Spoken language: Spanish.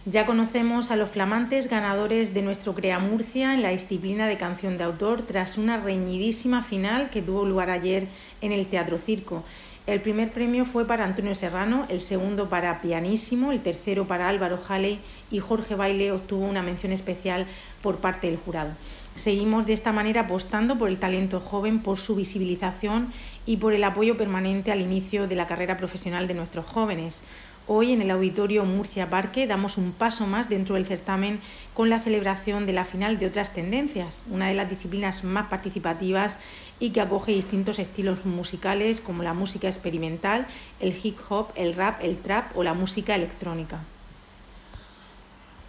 Ya conocemos a los flamantes ganadores de nuestro Crea Murcia en la disciplina de canción de autor tras una reñidísima final que tuvo lugar ayer en el Teatro Circo. El primer premio fue para Antonio Serrano, el segundo para Pianísimo, el tercero para Álvaro Jale y Jorge Baile obtuvo una mención especial por parte del jurado. Seguimos de esta manera apostando por el talento joven, por su visibilización y por el apoyo permanente al inicio de la carrera profesional de nuestros jóvenes. Hoy en el Auditorio Murcia Parque damos un paso más dentro del certamen con la celebración de la final de Otras Tendencias, una de las disciplinas más participativas y que acoge distintos estilos musicales como la música experimental, el hip hop, el rap, el trap o la música electrónica.